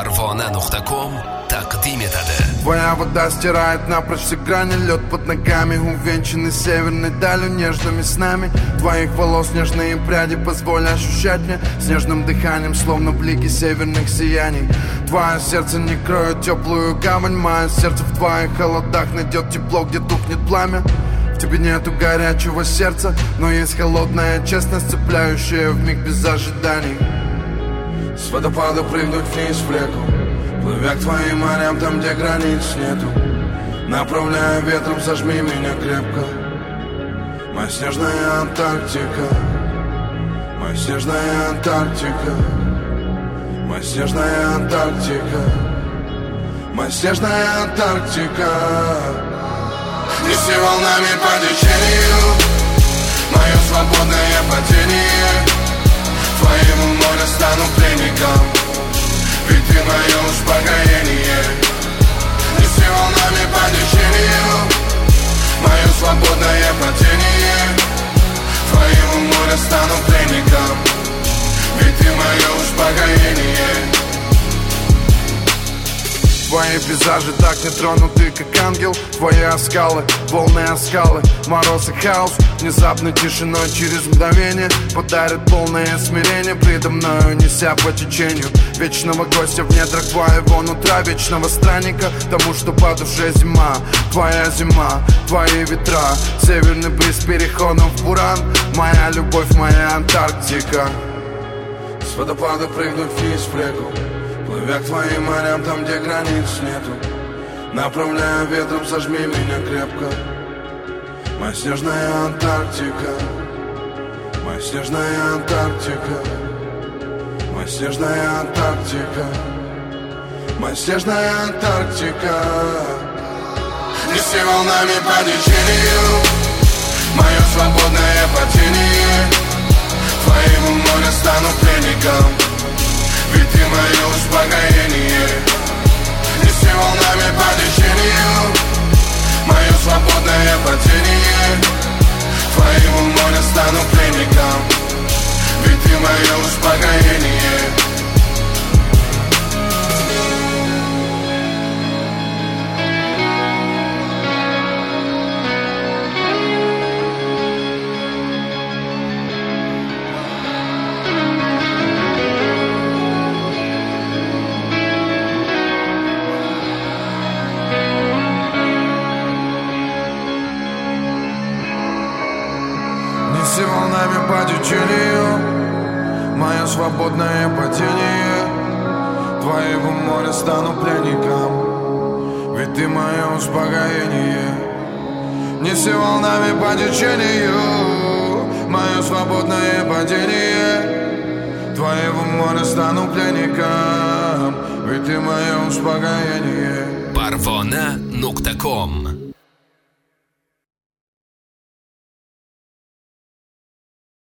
Parvona.com тaqdim etadi. Твоя вода стирает напрочь все грани, лед под ногами, увенчанный северной далью, нежными снами твоих волос, нежные пряди, позволь ощущать мне снежным дыханием, словно блики северных сияний. Твое сердце не кроет теплую гавань, мое сердце в твоих холодах найдет тепло, где тухнет пламя. В тебе нету горячего сердца, но есть холодная честность, цепляющая вмиг без ожиданий. С водопада прыгнуть вниз в реку, плывя к твоим морям, там, где границ нету. Направляя ветром, сожми меня крепко. Моя снежная Антарктика, моя снежная Антарктика, моя снежная Антарктика, моя снежная Антарктика. Неси волнами по течению мое свободное падение. Твоему морю стану пленником, ведь ты мое успокоение. Неси волнами по течению мое свободное падение. Твоему морю стану пленником, ведь ты мое успокоение. Твои пейзажи так не тронуты, как ангел. Твои оскалы, волны оскалы, мороз и хаос, внезапной тишиной через мгновение подарит полное смирение предо мною, неся по течению вечного гостя в недрах твоего нутра, вечного странника тому, что по душе зима. Твоя зима, твои ветра, северный бриз переходом в буран. Моя любовь, моя Антарктика. С водопада прыгнуть вниз в реку, плывя к твоим морям, там, где границ нету. Направляя ветром, сожми меня крепко. Моя снежная Антарктика, моя снежная Антарктика, моя снежная Антарктика, моя снежная Антарктика. Неси волнами по течению мое свободное падение. Твоему морю стану пленником, ведь ты мое успокоение. Неси волнами по течению мое свободное падение. Твоему морю стану пленником, ведь ты мое успокоение. Неси волнами по течению мое свободное падение. Твоего моря стану пленником, ведь ты мое успокоение. Неси волнами по течению мое свободное падение. Твоего моря стану пленником, ведь ты мое успокоение. Parvona.com